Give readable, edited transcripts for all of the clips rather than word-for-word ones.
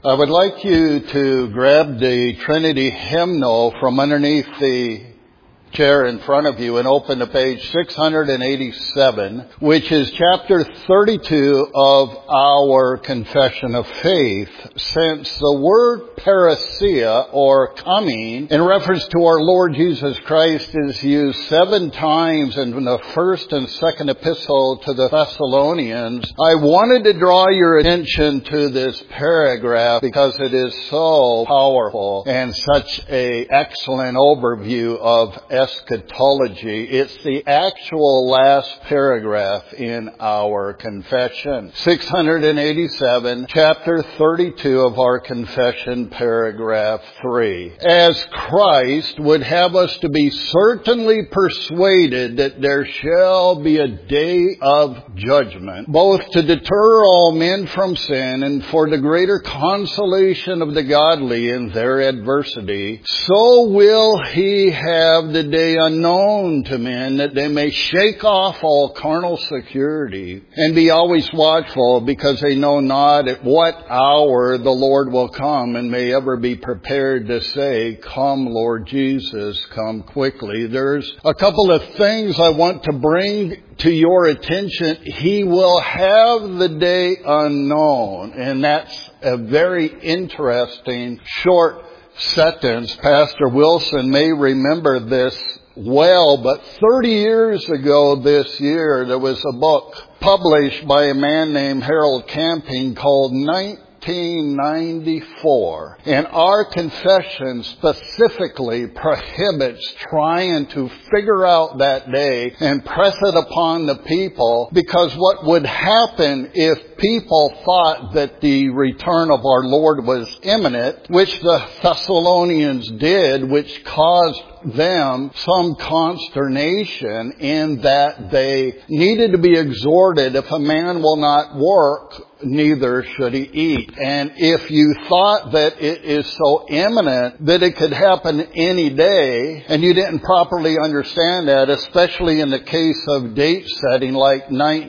I would like you to grab the Trinity hymnal from underneath the chair in front of you and open to page 687, which is chapter 32 of our Confession of Faith. Since the word parousia, or coming, in reference to our Lord Jesus Christ is used 7 times in the first and second epistle to the Thessalonians, I wanted to draw your attention to this paragraph because it is so powerful and such an excellent overview of eschatology. It's the actual last paragraph in our confession. 687, chapter 32 of our confession, paragraph 3. As Christ would have us to be certainly persuaded that there shall be a day of judgment, both to deter all men from sin and for the greater consolation of the godly in their adversity, so will he have the day unknown to men, that they may shake off all carnal security and be always watchful, because they know not at what hour the Lord will come, and may ever be prepared to say, "Come, Lord Jesus, come quickly." There's a couple of things I want to bring to your attention. He will have the day unknown, and that's a very interesting short sentence. Pastor Wilson may remember this well, but 30 years ago this year, there was a book published by a man named Harold Camping called 1994. And our confession specifically prohibits trying to figure out that day and press it upon the people, because what would happen if people thought that the return of our Lord was imminent, which the Thessalonians did, which caused them some consternation in that they needed to be exhorted, if a man will not work, neither should he eat. And if you thought that it is so imminent that it could happen any day, and you didn't properly understand that, especially in the case of date setting like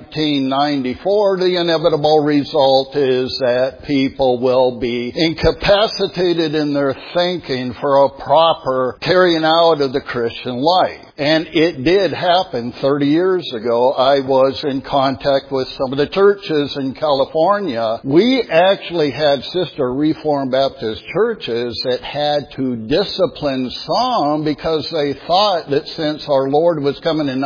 1994, the inevitable result is that people will be incapacitated in their thinking for a proper carrying out of the Christian life. And it did happen 30 years ago. I was in contact with some of the churches in California. We actually had sister Reformed Baptist churches that had to discipline some because they thought that since our Lord was coming in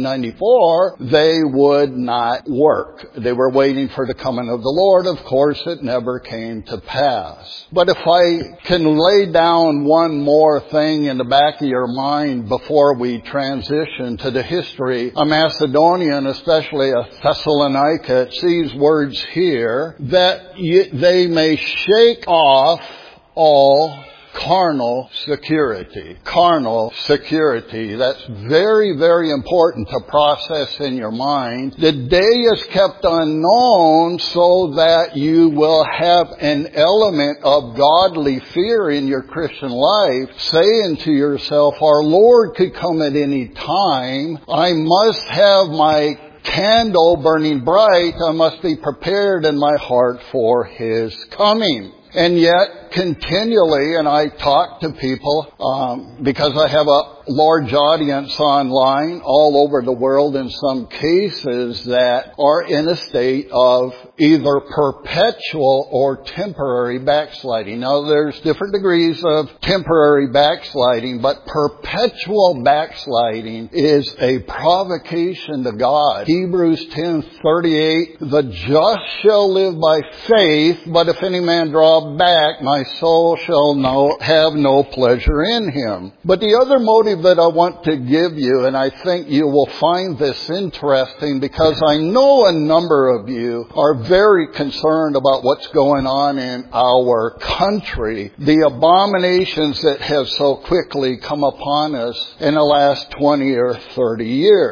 1994, they would not work. They were waiting for the coming of the Lord. Of course, it never came to pass. But if I can lay down one more thing in the back of your mind before we transition to the history of Macedonia, and especially of Thessalonica, it sees words here that they may shake off all carnal security. Carnal security. That's very, very important to process in your mind. The day is kept unknown so that you will have an element of godly fear in your Christian life, saying to yourself, our Lord could come at any time. I must have my candle burning bright. I must be prepared in my heart for His coming. And yet, continually, and I talk to people because I have a large audience online all over the world, in some cases that are in a state of either perpetual or temporary backsliding. Now, there's different degrees of temporary backsliding, but perpetual backsliding is a provocation to God. Hebrews 10:38, the just shall live by faith, but if any man draw back, my soul shall have no pleasure in him. But the other motive that I want to give you, and I think you will find this interesting because I know a number of you are very concerned about what's going on in our country, the abominations that have so quickly come upon us in the last 20 or 30 years.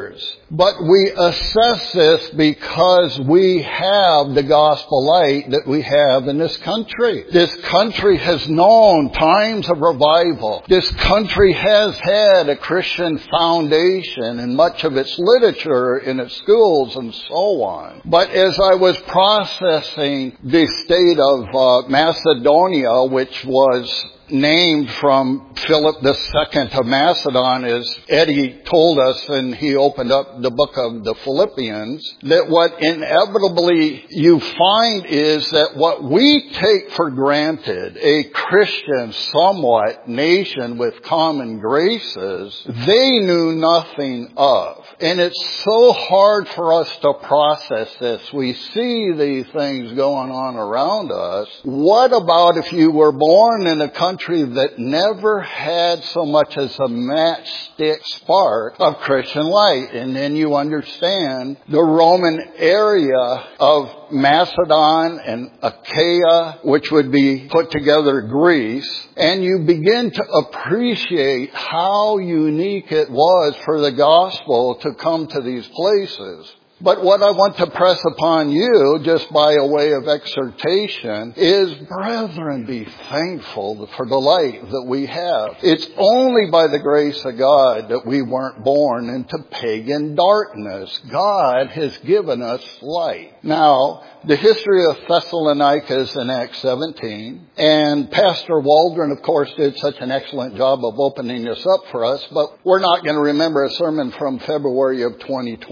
But we assess this because we have the gospel light that we have in this country. This country has known times of revival. This country has had a Christian foundation in much of its literature, in its schools, and so on. But as I was processing the state of Macedonia, which was named from Philip II of Macedon, as Eddie told us, and he opened up the book of the Philippians, that what inevitably you find is that what we take for granted, a Christian somewhat nation with common graces, they knew nothing of. And it's so hard for us to process this. We see these things going on around us. What about if you were born in a country that never had so much as a matchstick spark of Christian light? And then you understand the Roman area of Macedon and Achaia, which would be put together Greece, and you begin to appreciate how unique it was for the gospel to come to these places. But what I want to press upon you, just by a way of exhortation, is, brethren, be thankful for the light that we have. It's only by the grace of God that we weren't born into pagan darkness. God has given us light. Now, the history of Thessalonica is in Acts 17, and Pastor Waldron, of course, did such an excellent job of opening this up for us, but we're not going to remember a sermon from February of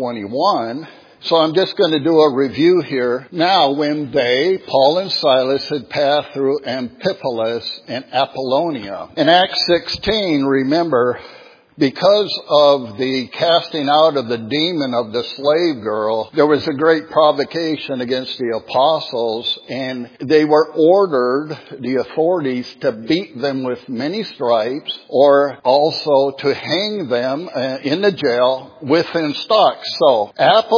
2021. So I'm just going to do a review here. Now, when Paul and Silas, had passed through Amphipolis and Apollonia. In Acts 16, remember, because of the casting out of the demon of the slave girl, there was a great provocation against the apostles, and they were ordered, the authorities, to beat them with many stripes, or also to hang them in the jail within stocks. So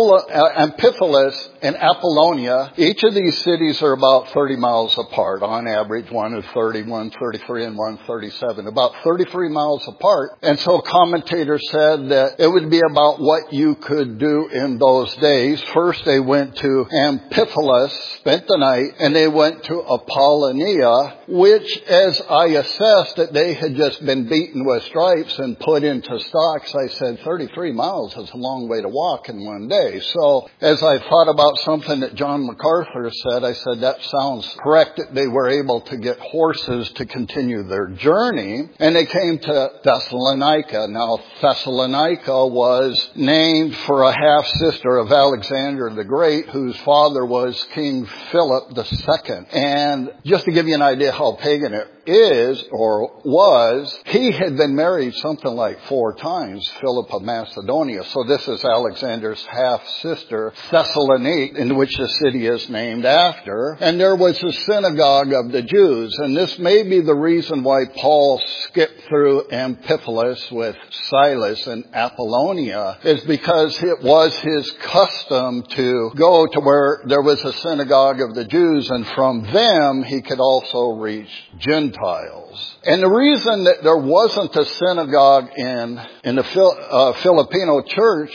Amphipolis and Apollonia, each of these cities are about 30 miles apart on average. One is 30, one 33, and one 37. About 33 miles apart. And so commentators said that it would be about what you could do in those days. First they went to Amphipolis, spent the night, and they went to Apollonia, which, as I assessed that they had just been beaten with stripes and put into stocks, I said 33 miles is a long way to walk in one day. So as I thought about something that John MacArthur said, I said that sounds correct, that they were able to get horses to continue their journey, and they came to Thessalonica. Now, Thessalonica was named for a half-sister of Alexander the Great, whose father was King Philip II. And just to give you an idea how pagan it is or was, he had been married something like 4 times, Philip of Macedonia. So this is Alexander's half-sister, Thessaloniki, in which the city is named after. And there was a synagogue of the Jews. And this may be the reason why Paul skipped through Amphipolis with Silas and Apollonia, is because it was his custom to go to where there was a synagogue of the Jews, and from them he could also reach Gentiles. And the reason that there wasn't a synagogue in the Filipino church,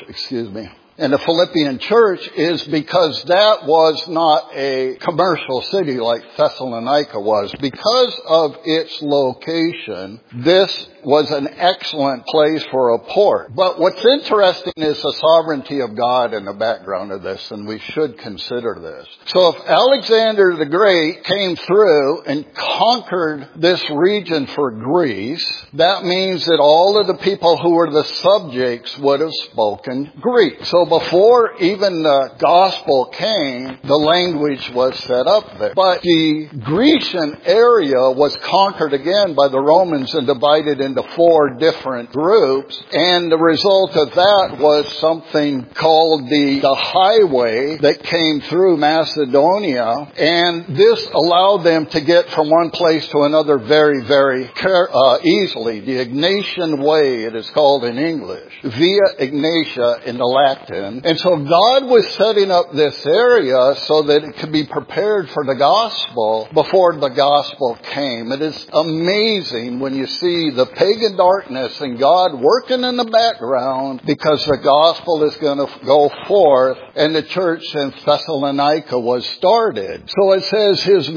in the Philippian church, is because that was not a commercial city like Thessalonica was. Because of its location, this was an excellent place for a port. But what's interesting is the sovereignty of God in the background of this, and we should consider this. So if Alexander the Great came through and conquered this region for Greece, that means that all of the people who were the subjects would have spoken Greek. So before even the gospel came, the language was set up there. But the Grecian area was conquered again by the Romans and divided into 4 different groups. And the result of that was something called the highway that came through Macedonia. And this allowed them to get from one place to another very, very easily. The Egnatian Way, it is called in English. Via Ignatia in the Latin. And so God was setting up this area so that it could be prepared for the gospel before the gospel came. It is amazing when you see the pagan darkness and God working in the background because the gospel is going to go forth, and the church in Thessalonica was started. So it says his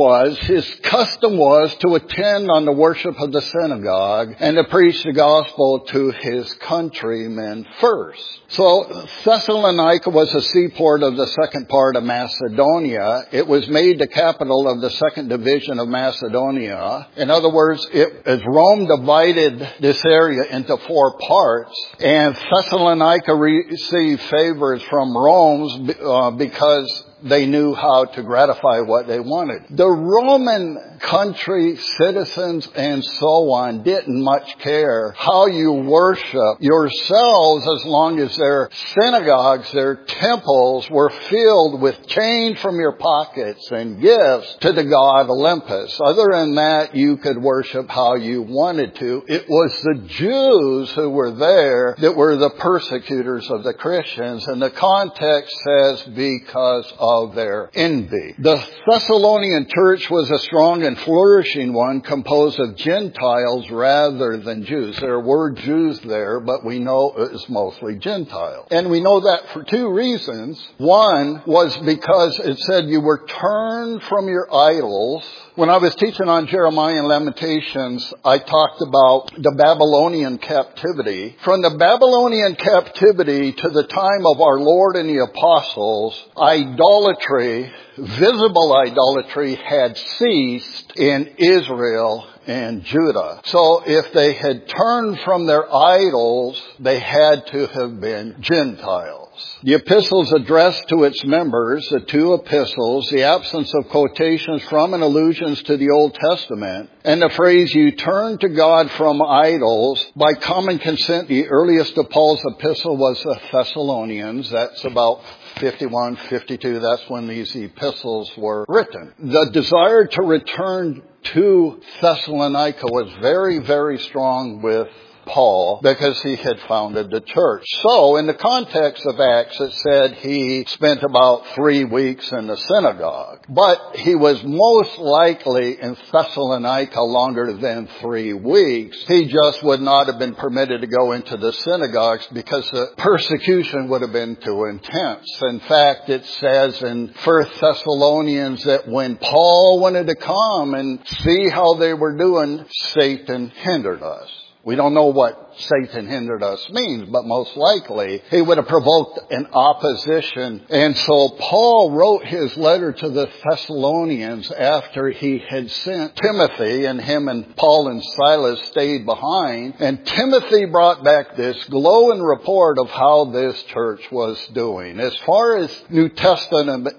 custom was to attend on the worship of the synagogue and to preach the gospel to his countrymen first. So Thessalonica was a seaport of the second part of Macedonia. It was made the capital of the second division of Macedonia. In other words, as Rome divided this area into 4 parts, and Thessalonica received favors from Rome because they knew how to gratify what they wanted. The Roman country citizens and so on didn't much care how you worship yourselves as long as their synagogues, their temples were filled with change from your pockets and gifts to the god Olympus. Other than that, you could worship how you wanted to. It was the Jews who were there that were the persecutors of the Christians, and the context says because of their envy. The Thessalonian church was a strong and flourishing one composed of Gentiles rather than Jews. There were Jews there, but we know it was mostly Gentiles. And we know that for 2 reasons. One was because it said you were turned from your idols. When I was teaching on Jeremiah and Lamentations, I talked about the Babylonian captivity. From the Babylonian captivity to the time of our Lord and the apostles, idolatry, visible idolatry, had ceased in Israel and Judah. So if they had turned from their idols, they had to have been Gentiles. The epistles addressed to its members, the 2 epistles, the absence of quotations from and allusions to the Old Testament, and the phrase, you turn to God from idols, by common consent, the earliest of Paul's epistle was the Thessalonians. That's about 51, 52. That's when these epistles were written. The desire to return to Thessalonica was very, very strong with Paul because he had founded the church. So in the context of Acts, it said he spent about 3 weeks in the synagogue. But he was most likely in Thessalonica longer than 3 weeks. He just would not have been permitted to go into the synagogues because the persecution would have been too intense. In fact, it says in 1 Thessalonians that when Paul wanted to come and see how they were doing, Satan hindered us. We don't know what Satan hindered us means, but most likely he would have provoked an opposition. And so Paul wrote his letter to the Thessalonians after he had sent Timothy, and him and Paul and Silas stayed behind. And Timothy brought back this glowing report of how this church was doing. As far as New Testament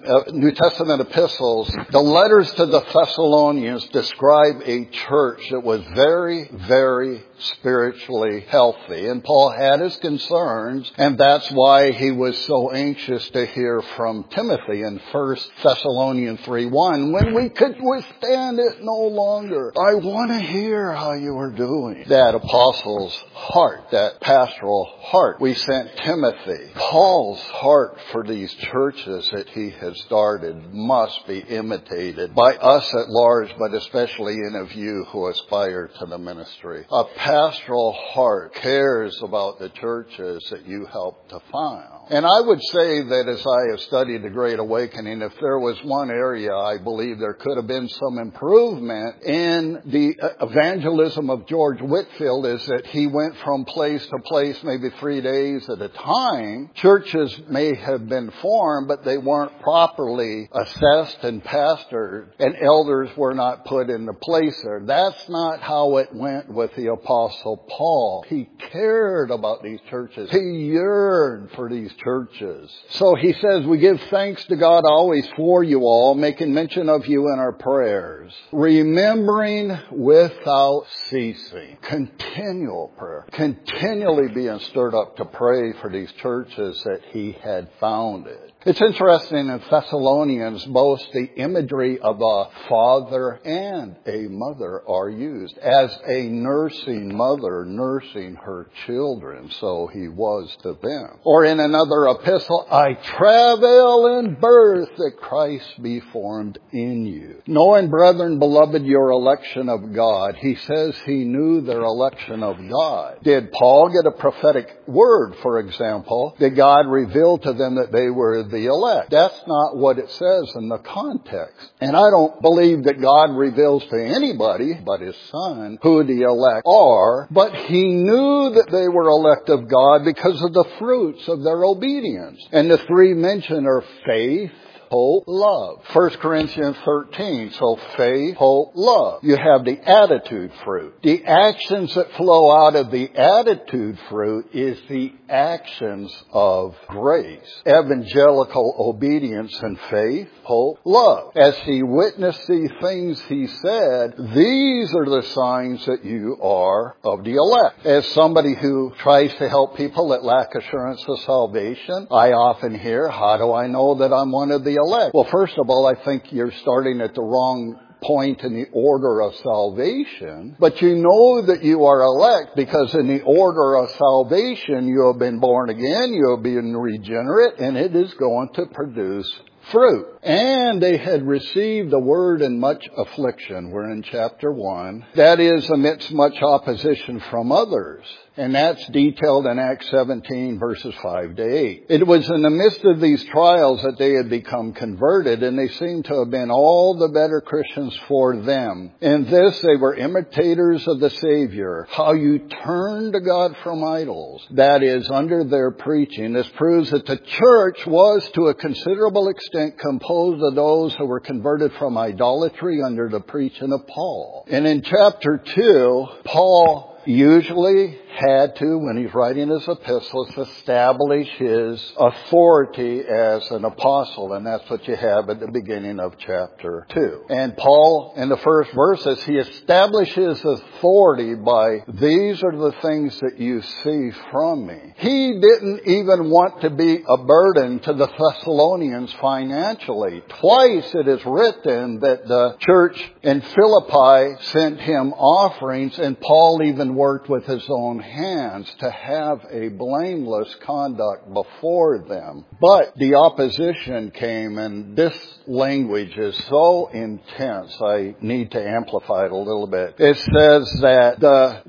epistles, the letters to the Thessalonians describe a church that was very, very spiritually healthy. And Paul had his concerns, and that's why he was so anxious to hear from Timothy in 1 Thessalonians 3:1. When we could withstand it no longer, I want to hear how you are doing. That apostle's heart, that pastoral heart. We sent Timothy. Paul's heart for these churches that he has started must be imitated by us at large, but especially any of you who aspire to the ministry. A pastoral heart cares about the churches that you help to found. And I would say that as I have studied the Great Awakening, if there was one area I believe there could have been some improvement in the evangelism of George Whitefield, is that he went from place to place maybe 3 days at a time. Churches may have been formed, but they weren't properly assessed and pastored, and elders were not put into place there. That's not how it went with the Apostle Paul. He cared about these churches. He yearned for these churches. So he says, we give thanks to God always for you all, making mention of you in our prayers, remembering without ceasing. Continual prayer. Continually being stirred up to pray for these churches that he had founded. It's interesting in Thessalonians, both the imagery of a father and a mother are used. As a nursing mother nursing her children, so he was to them. Or in another epistle, I travail in birth that Christ be formed in you. Knowing, brethren, beloved, your election of God. He says he knew their election of God. Did Paul get a prophetic word, for example? Did God reveal to them that they were the elect? That's not what it says in the context. And I don't believe that God reveals to anybody but his Son who the elect are, but he knew that they were elect of God because of the fruits of their obedience. And the three mentioned are faith, hope, love. 1 Corinthians 13. So faith, hope, love. You have the attitude fruit. The actions that flow out of the attitude fruit is the actions of grace. Evangelical obedience and faith, hope, love. As he witnessed the things he said, these are the signs that you are of the elect. As somebody who tries to help people that lack assurance of salvation, I often hear, how do I know that I'm one of the elect? Well, first of all, I think you're starting at the wrong point in the order of salvation, but you know that you are elect because in the order of salvation you have been born again, you have been regenerate, and it is going to produce fruit. And they had received the word in much affliction. We're in chapter 1. That is amidst much opposition from others. And that's detailed in Acts 17 verses 5 to 8. It was in the midst of these trials that they had become converted, and they seemed to have been all the better Christians for them. In this they were imitators of the Savior. How you turned to God from idols. That is, under their preaching. This proves that the church was to a considerable extent composed of those who were converted from idolatry under the preaching of Paul. And in chapter 2, Paul usually had to, when he's writing his epistles, establish his authority as an apostle. And that's what you have at the beginning of chapter 2. And Paul, in the first verses, he establishes authority by, these are the things that you see from me. He didn't even want to be a burden to the Thessalonians financially. Twice it is written that the church in Philippi sent him offerings, and Paul even worked with his own hands to have a blameless conduct before them. But the opposition came, and this language is so intense, I need to amplify it a little bit. It says that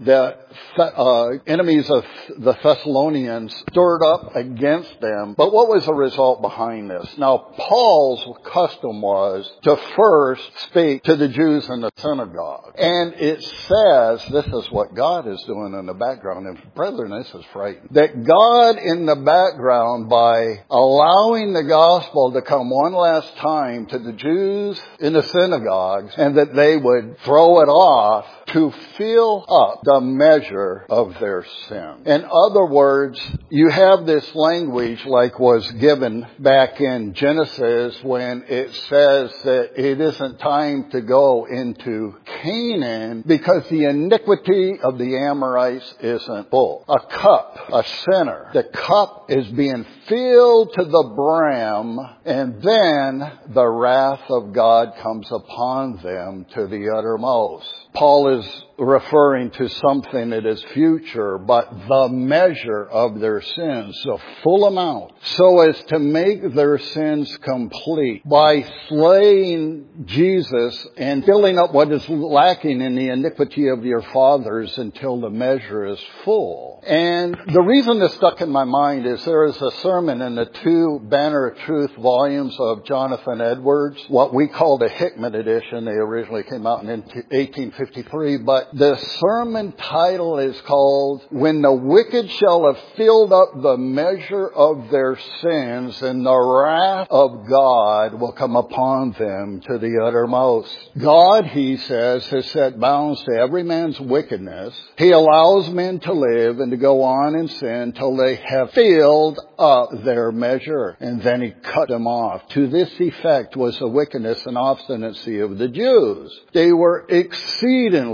the enemies of the Thessalonians stirred up against them. But what was the result behind this? Now, Paul's custom was to first speak to the Jews in the synagogue. And it says, this is what God is doing in the background. And brethren, this is frightening. That God in the background, by allowing the gospel to come one last time to the Jews in the synagogues, and that they would throw it off to fill up the measure of their sin. In other words, you have this language like was given back in Genesis when it says that it isn't time to go into Canaan because the iniquity of the Amorites isn't full. A cup, a sinner. The cup is being filled to the brim, and then the wrath of God comes upon them to the uttermost. Paul is referring to something that is future, but the measure of their sins, the full amount, so as to make their sins complete by slaying Jesus and filling up what is lacking in the iniquity of your fathers until the measure is full. And the reason this stuck in my mind is there is a sermon in the 2 Banner of Truth volumes of Jonathan Edwards, what we call the Hickman edition. They originally came out in 1853, but the sermon title is called, When the Wicked Shall Have Filled Up the Measure of Their Sins, and the Wrath of God will come upon them to the uttermost. God, he says, has set bounds to every man's wickedness. He allows men to live and to go on in sin till they have filled up their measure, and then he cut them off. To this effect was the wickedness and obstinacy of the Jews. They were exceedingly wicked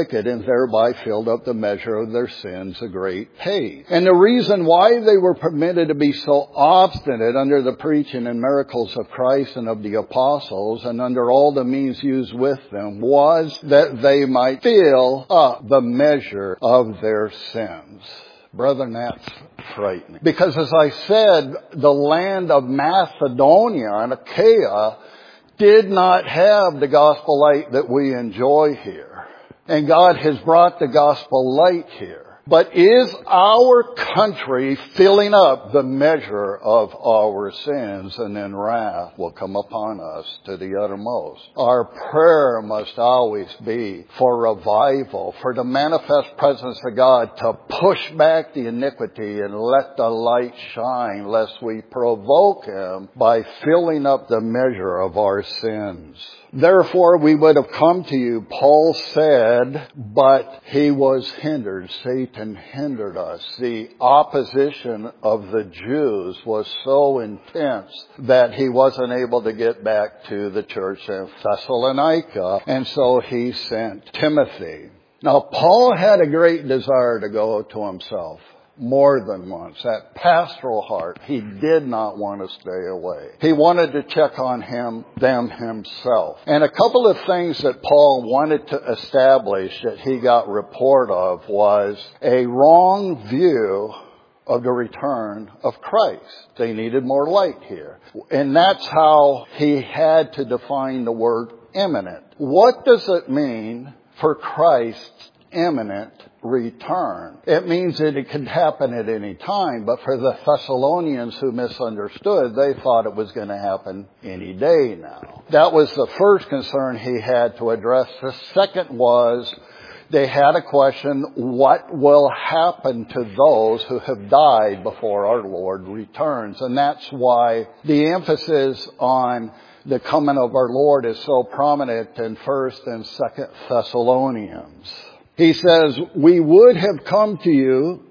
wicked and thereby filled up the measure of their sins a great pace. And the reason why they were permitted to be so obstinate under the preaching and miracles of Christ and of the apostles and under all the means used with them was that they might fill up the measure of their sins. Brethren, that's frightening. Because as I said, the land of Macedonia and Achaia did not have the gospel light that we enjoy here. And God has brought the gospel light here. But is our country filling up the measure of our sins, and then wrath will come upon us to the uttermost? Our prayer must always be for revival, for the manifest presence of God to push back the iniquity and let the light shine, lest we provoke Him by filling up the measure of our sins. Therefore, we would have come to you, Paul said, but he was hindered. Satan hindered us. The opposition of the Jews was so intense that he wasn't able to get back to the church in Thessalonica, and so he sent Timothy. Now, Paul had a great desire to go to himself. More than once. That pastoral heart, he did not want to stay away. He wanted to check on them himself. And a couple of things that Paul wanted to establish that he got report of was a wrong view of the return of Christ. They needed more light here. And that's how he had to define the word imminent. What does it mean for Christ's imminent return? It means that it could happen at any time, but for the Thessalonians who misunderstood, they thought it was going to happen any day now. That was the first concern he had to address. The second was they had a question, what will happen to those who have died before our Lord returns? And that's why the emphasis on the coming of our Lord is so prominent in 1st and 2nd Thessalonians. He says, we would have come to you,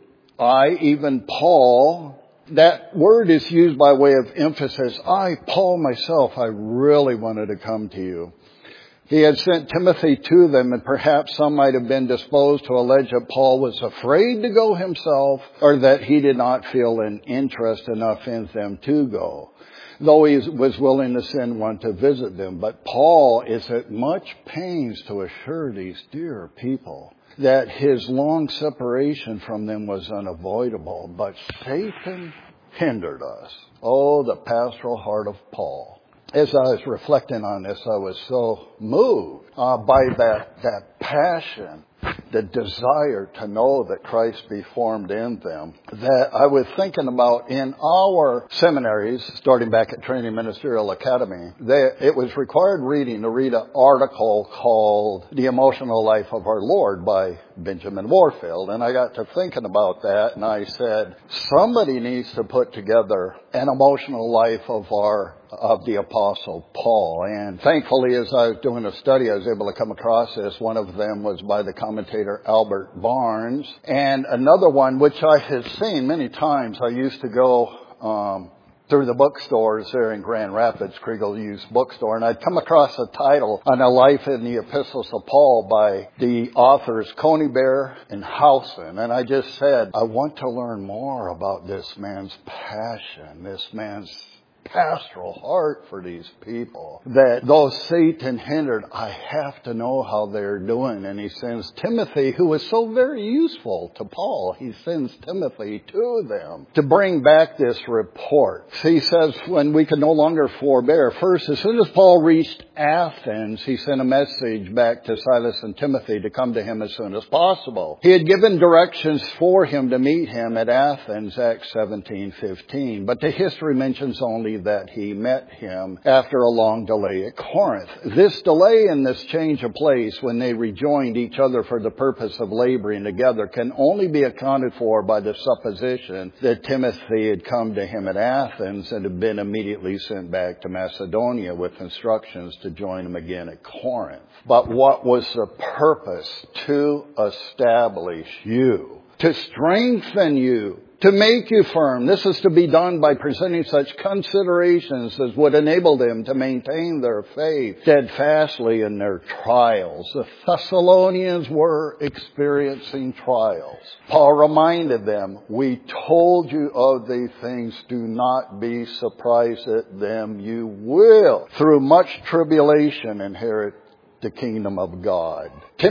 even Paul. That word is used by way of emphasis. Paul, myself, I really wanted to come to you. He had sent Timothy to them, and perhaps some might have been disposed to allege that Paul was afraid to go himself, or that he did not feel an interest enough in them to go, though he was willing to send one to visit them. But Paul is at much pains to assure these dear people that his long separation from them was unavoidable. But Satan hindered us. Oh, the pastoral heart of Paul. As I was reflecting on this, I was so moved by that passion, the desire to know that Christ be formed in them, that I was thinking about in our seminaries, starting back at Training Ministerial Academy. It was required reading to read an article called The Emotional Life of Our Lord by Benjamin Warfield. And I got to thinking about that, and I said, somebody needs to put together an emotional life of the Apostle Paul. And thankfully, as I was doing a study, I was able to come across this. One of them was by the commentator Albert Barnes. And another one, which I had seen many times. I used to go through the bookstores there in Grand Rapids, Kriegel Youth Bookstore, and I'd come across a title on a life in the epistles of Paul by the authors Conybeare and Howson. And I just said, I want to learn more about this man's passion, this man's pastoral heart for these people, that though Satan hindered, I have to know how they're doing. And he sends Timothy, who was so very useful to Paul. He sends Timothy to them to bring back this report. He says, when we could no longer forbear, first, as soon as Paul reached Athens, he sent a message back to Silas and Timothy to come to him as soon as possible. He had given directions for him to meet him at Athens, Acts 17:15. But the history mentions only that he met him after a long delay at Corinth. This delay and this change of place when they rejoined each other for the purpose of laboring together can only be accounted for by the supposition that Timothy had come to him at Athens and had been immediately sent back to Macedonia with instructions to join him again at Corinth. But what was the purpose? To establish you, to strengthen you, to make you firm. This is to be done by presenting such considerations as would enable them to maintain their faith steadfastly in their trials. The Thessalonians were experiencing trials. Paul reminded them, we told you of these things. Do not be surprised at them. You will, through much tribulation, inherit the kingdom of God.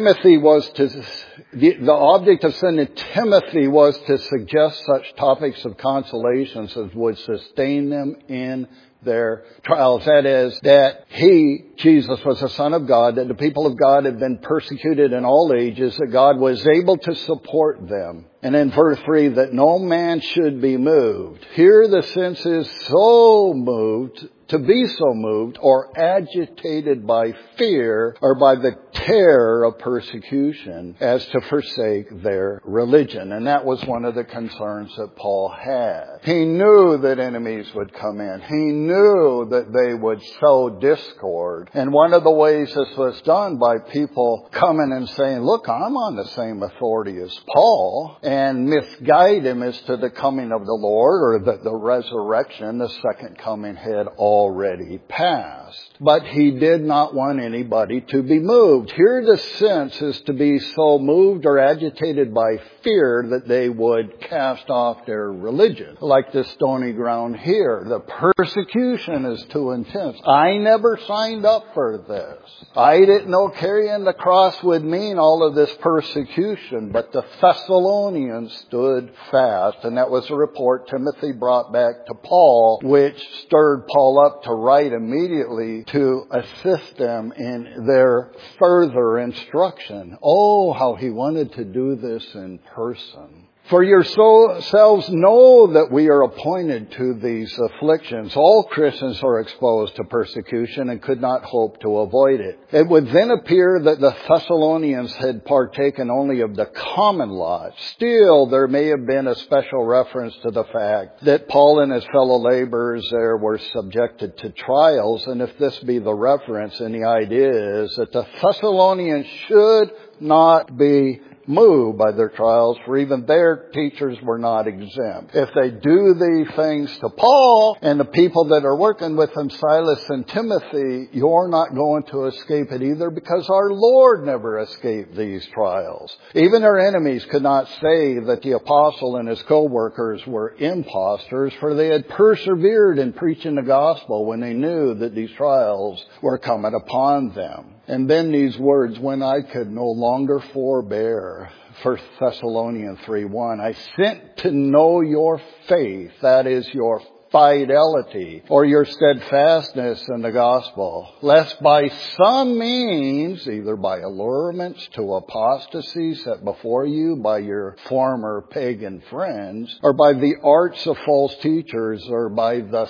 The object of sending Timothy was to suggest such topics of consolations as would sustain them in their trials. That is, that he, Jesus, was the Son of God, that the people of God had been persecuted in all ages, that God was able to support them. And in verse 3, that no man should be moved. Here the sense is so moved, to be so moved or agitated by fear or by the terror of persecution as to forsake their religion. And that was one of the concerns that Paul had. He knew that enemies would come in. He knew that they would sow discord. And one of the ways this was done by people coming and saying, look, I'm on the same authority as Paul, and misguide him as to the coming of the Lord or that the resurrection, the second coming, had already passed. But he did not want anybody to be moved. Here the sense is to be so moved or agitated by fear that they would cast off their religion. Like the stony ground here. The persecution is too intense. I never signed up for this. I didn't know carrying the cross would mean all of this persecution. But the Thessalonians stood fast. And that was a report Timothy brought back to Paul, which stirred Paul up to write immediately to assist them in their further instruction. Oh, how he wanted to do this in person. For yourselves know that we are appointed to these afflictions. All Christians are exposed to persecution and could not hope to avoid it. It would then appear that the Thessalonians had partaken only of the common lot. Still, there may have been a special reference to the fact that Paul and his fellow laborers there were subjected to trials. And if this be the reference, and the idea is that the Thessalonians should not be moved by their trials, for even their teachers were not exempt. If they do these things to Paul and the people that are working with him, Silas and Timothy, you're not going to escape it either, because our Lord never escaped these trials. Even their enemies could not say that the apostle and his co-workers were impostors, for they had persevered in preaching the gospel when they knew that these trials were coming upon them. And then these words, when I could no longer forbear. 1 Thessalonians 3:1. I sent to know your faith, that is your fidelity, or your steadfastness in the gospel, lest by some means, either by allurements to apostasy set before you by your former pagan friends, or by the arts of false teachers, or by the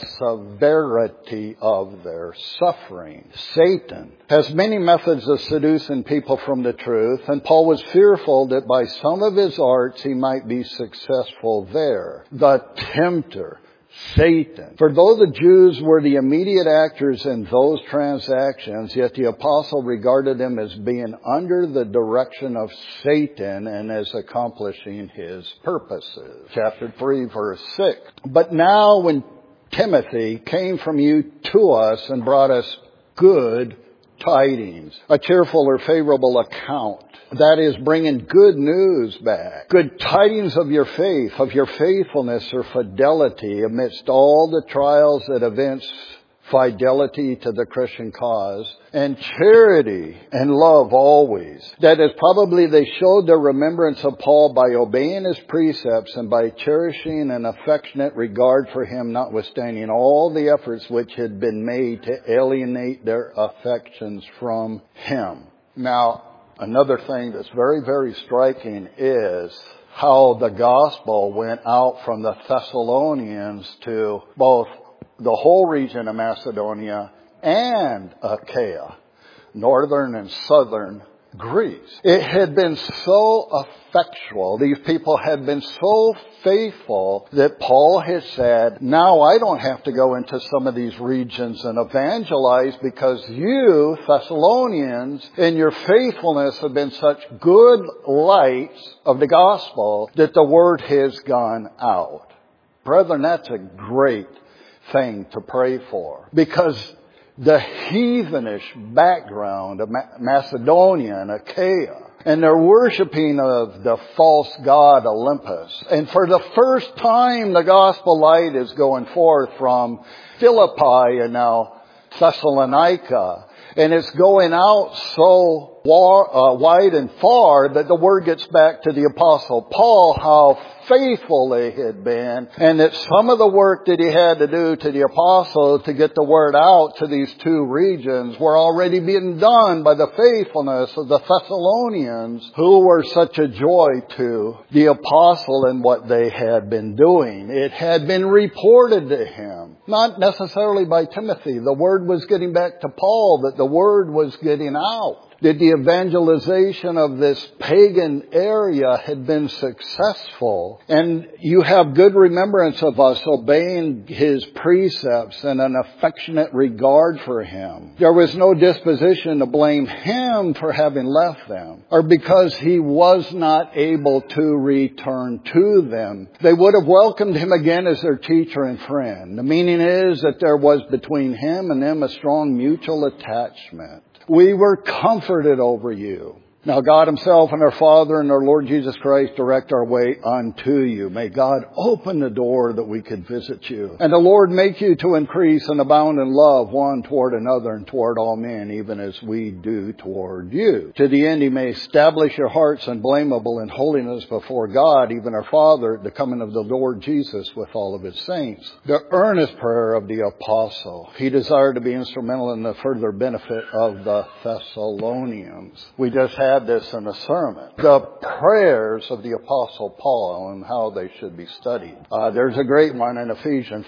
severity of their suffering. Satan has many methods of seducing people from the truth, and Paul was fearful that by some of his arts he might be successful there. The tempter, Satan. For though the Jews were the immediate actors in those transactions, yet the apostle regarded them as being under the direction of Satan and as accomplishing his purposes. Chapter 3, verse 6. But now when Timothy came from you to us and brought us good tidings, a cheerful or favorable account, that is, bringing good news back. Good tidings of your faith, of your faithfulness or fidelity amidst all the trials that evince fidelity to the Christian cause, and charity and love always. That is, probably they showed their remembrance of Paul by obeying his precepts and by cherishing an affectionate regard for him, notwithstanding all the efforts which had been made to alienate their affections from him. Now, another thing that's very, very striking is how the gospel went out from the Thessalonians to both the whole region of Macedonia and Achaia, northern and southern Greece. It had been so effectual. These people had been so faithful that Paul had said, now I don't have to go into some of these regions and evangelize because you, Thessalonians, in your faithfulness have been such good lights of the gospel that the word has gone out. Brethren, that's a great thing to pray for, because the heathenish background of Macedonia and Achaia, and their worshiping of the false god Olympus. And for the first time, the gospel light is going forth from Philippi and now Thessalonica. And it's going out so wide and far that the word gets back to the Apostle Paul how faithful they had been, and that some of the work that he had to do to the apostle to get the word out to these two regions were already being done by the faithfulness of the Thessalonians, who were such a joy to the apostle in what they had been doing. It had been reported to him, not necessarily by Timothy. The word was getting back to Paul, that the word was getting out. That the evangelization of this pagan area had been successful. And you have good remembrance of us obeying his precepts and an affectionate regard for him. There was no disposition to blame him for having left them, or because he was not able to return to them. They would have welcomed him again as their teacher and friend. The meaning is that there was between him and them a strong mutual attachment. We were comforted over you. Now God himself and our Father and our Lord Jesus Christ direct our way unto you. May God open the door that we could visit you. And the Lord make you to increase and abound in love one toward another and toward all men, even as we do toward you. To the end he may establish your hearts unblameable in holiness before God, even our Father, at the coming of the Lord Jesus with all of his saints. The earnest prayer of the apostle. He desired to be instrumental in the further benefit of the Thessalonians. We just had this in a sermon. The prayers of the Apostle Paul and how they should be studied. There's a great one in Ephesians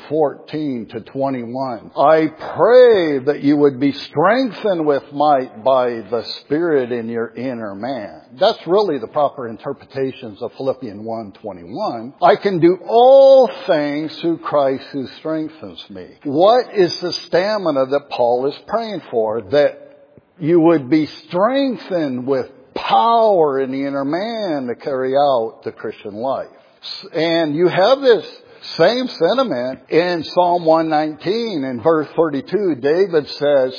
3:14-21. I pray that you would be strengthened with might by the Spirit in your inner man. That's really the proper interpretations of Philippians 1:21. I can do all things through Christ who strengthens me. What is the stamina that Paul is praying for? That you would be strengthened with power in the inner man to carry out the Christian life. And you have this same sentiment in Psalm 119 in verse 32. David says,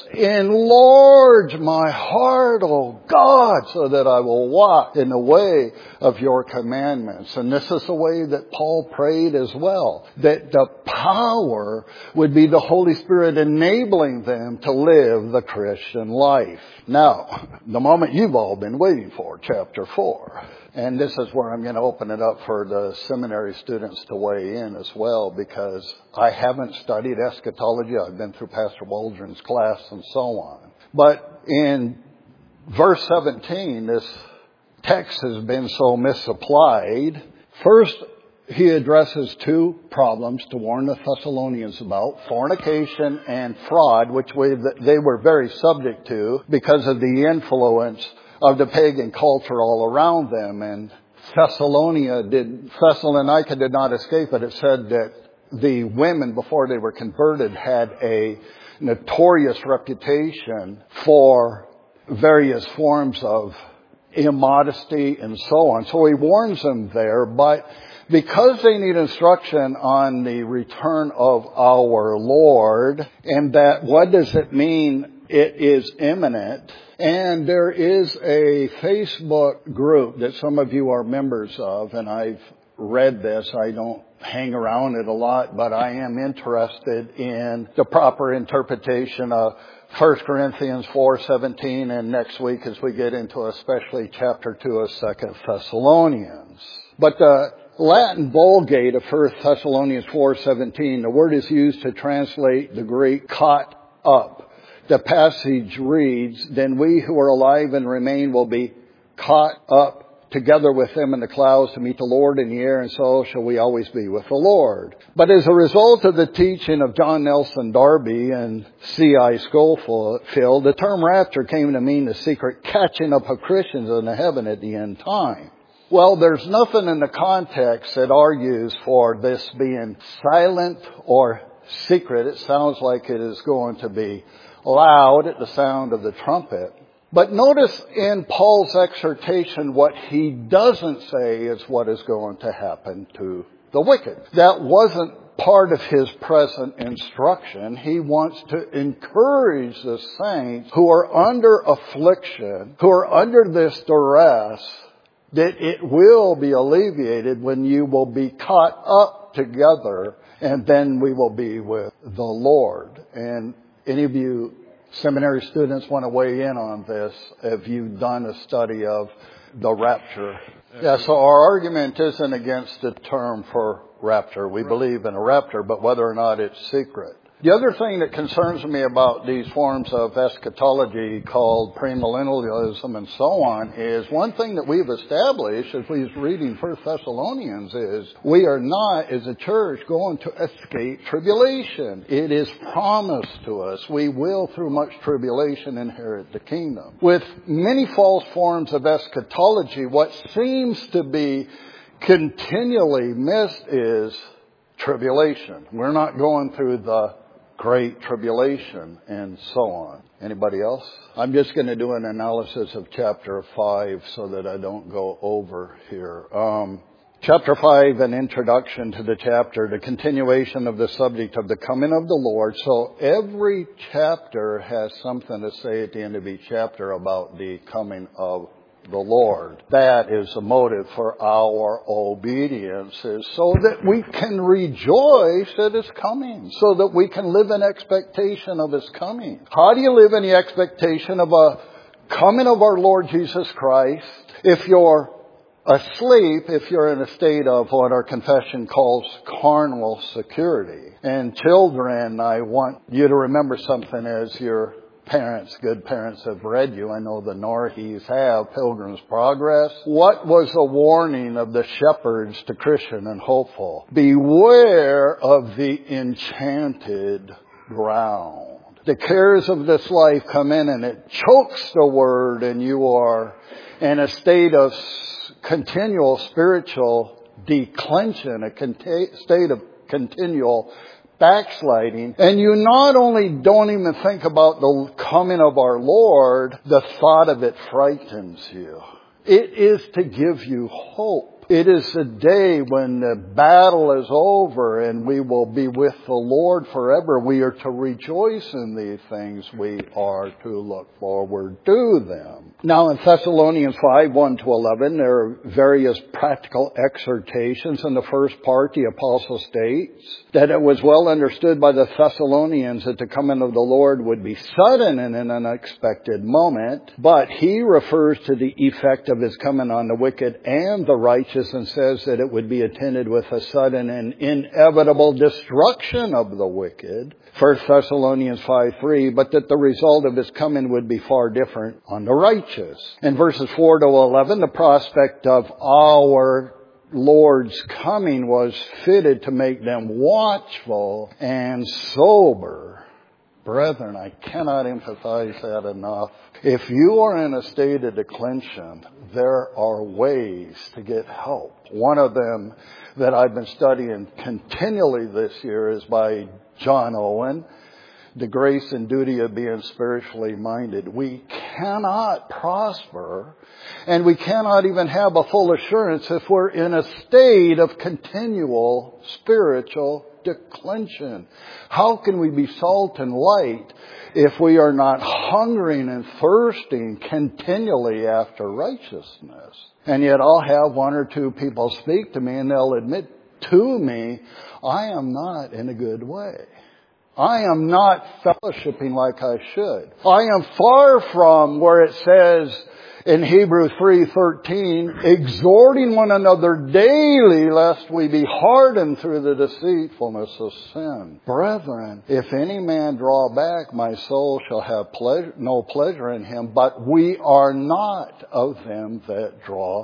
enlarge my heart, O God, so that I will walk in the way of your commandments. And this is the way that Paul prayed as well, that the power would be the Holy Spirit enabling them to live the Christian life. Now, the moment you've all been waiting for, chapter 4. And this is where I'm going to open it up for the seminary students to weigh in as well, because I haven't studied eschatology. I've been through Pastor Waldron's class and so on. But in verse 17, this text has been so misapplied. First, he addresses two problems to warn the Thessalonians about: fornication and fraud, which they were very subject to because of the influence of the pagan culture all around them. And Thessalonica did not escape it. It said that the women, before they were converted, had a notorious reputation for various forms of immodesty and so on. So he warns them there, but because they need instruction on the return of our Lord, and that what does it mean it is imminent. And there is a Facebook group that some of you are members of, and I've read this. I don't hang around it a lot, but I am interested in the proper interpretation of 1 Corinthians 4:17, and next week as we get into especially chapter 2 of 2 Thessalonians. But the Latin Vulgate of 1 Thessalonians 4:17, the word is used to translate the Greek caught up. The passage reads, then we who are alive and remain will be caught up together with them in the clouds to meet the Lord in the air, and so shall we always be with the Lord. But as a result of the teaching of John Nelson Darby and C.I. Scofield, the term rapture came to mean the secret catching up of Christians in heaven at the end time. Well, there's nothing in the context that argues for this being silent or secret. It sounds like it is going to be loud at the sound of the trumpet. But notice in Paul's exhortation, what he doesn't say is what is going to happen to the wicked. That wasn't part of his present instruction. He wants to encourage the saints who are under affliction, who are under this duress, that it will be alleviated when you will be caught up together, and then we will be with the Lord. And any of you seminary students want to weigh in on this? Have you done a study of the rapture? Yeah, so our argument isn't against the term for rapture. We believe in a rapture, but whether or not it's secret. The other thing that concerns me about these forms of eschatology called premillennialism and so on is one thing that we've established as we're reading 1 Thessalonians is we are not, as a church, going to escape tribulation. It is promised to us. We will, through much tribulation, inherit the kingdom. With many false forms of eschatology, what seems to be continually missed is tribulation. We're not going through the great tribulation and so on. Anybody else? I'm just going to do an analysis of chapter 5 so that I don't go over here. Chapter 5, an introduction to the chapter, the continuation of the subject of the coming of the Lord. So every chapter has something to say at the end of each chapter about the coming of the Lord. That is the motive for our obedience, is so that we can rejoice at His coming, so that we can live in expectation of His coming. How do you live in the expectation of a coming of our Lord Jesus Christ if you're asleep, if you're in a state of what our confession calls carnal security? And children, I want you to remember something as your parents, good parents, have read you. I know the Norhees have, Pilgrim's Progress. What was the warning of the shepherds to Christian and hopeful? Beware of the enchanted ground. The cares of this life come in and it chokes the word, and you are in a state of continual spiritual declension, a state of continual backsliding. And you not only don't even think about the coming of our Lord, the thought of it frightens you. It is to give you hope. It is the day when the battle is over and we will be with the Lord forever. We are to rejoice in these things. We are to look forward to them. Now in Thessalonians 5, 1-11, there are various practical exhortations. In the first part, the apostle states that it was well understood by the Thessalonians that the coming of the Lord would be sudden and in an unexpected moment. But he refers to the effect of His coming on the wicked and the righteous, and says that it would be attended with a sudden and inevitable destruction of the wicked. 1 Thessalonians 5:3, but that the result of His coming would be far different on the righteous. In verses 4-11, the prospect of our Lord's coming was fitted to make them watchful and sober. Brethren, I cannot emphasize that enough. If you are in a state of declension, there are ways to get help. One of them that I've been studying continually this year is by John Owen, The Grace and Duty of Being Spiritually Minded. We cannot prosper, and we cannot even have a full assurance if we're in a state of continual spiritual declension. How can we be salt and light if we are not hungering and thirsting continually after righteousness? And yet I'll have one or two people speak to me and they'll admit to me, I am not in a good way. I am not fellowshipping like I should. I am far from where it says in Hebrews 3:13, exhorting one another daily lest we be hardened through the deceitfulness of sin. Brethren, if any man draw back, my soul shall have no pleasure in him, but we are not of them that draw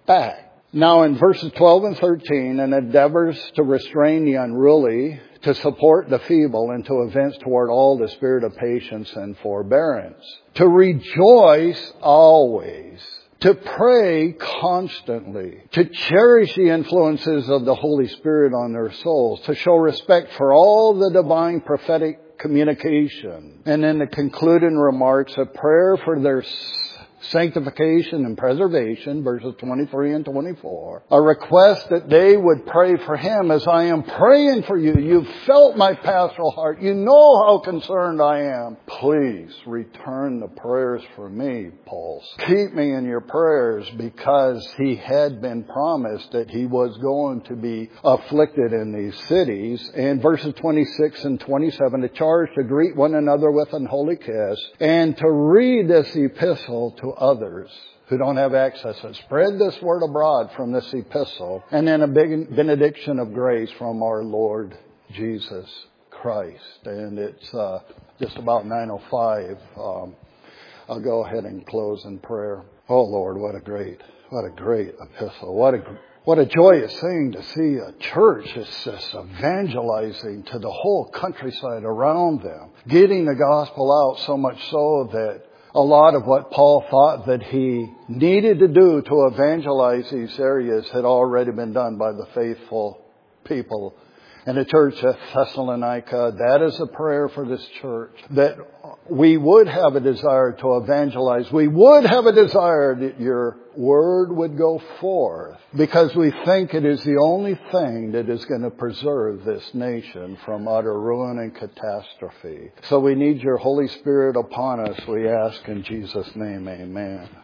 back. Now in verses 12 and 13, and endeavors to restrain the unruly, to support the feeble, and to evince toward all the spirit of patience and forbearance. To rejoice always. To pray constantly. To cherish the influences of the Holy Spirit on their souls. To show respect for all the divine prophetic communication. And in the concluding remarks, a prayer for their sanctification and preservation, verses 23 and 24. A request that they would pray for him as I am praying for you. You've felt my pastoral heart. You know how concerned I am. Please return the prayers for me, Paul. Keep me in your prayers, because he had been promised that he was going to be afflicted in these cities. And verses 26 and 27, a charge to greet one another with an holy kiss and to read this epistle to others who don't have access. And spread this word abroad from this epistle. And then a big benediction of grace from our Lord Jesus Christ. And it's just about 9:05. I'll go ahead and close in prayer. Oh Lord, what a great epistle. What a joyous thing to see a church that's just evangelizing to the whole countryside around them. Getting the gospel out so much so that a lot of what Paul thought that he needed to do to evangelize these areas had already been done by the faithful people in the church at Thessalonica. That is a prayer for this church, that we would have a desire to evangelize. We would have a desire that your word would go forth, because we think it is the only thing that is going to preserve this nation from utter ruin and catastrophe. So we need your Holy Spirit upon us, we ask in Jesus' name, amen.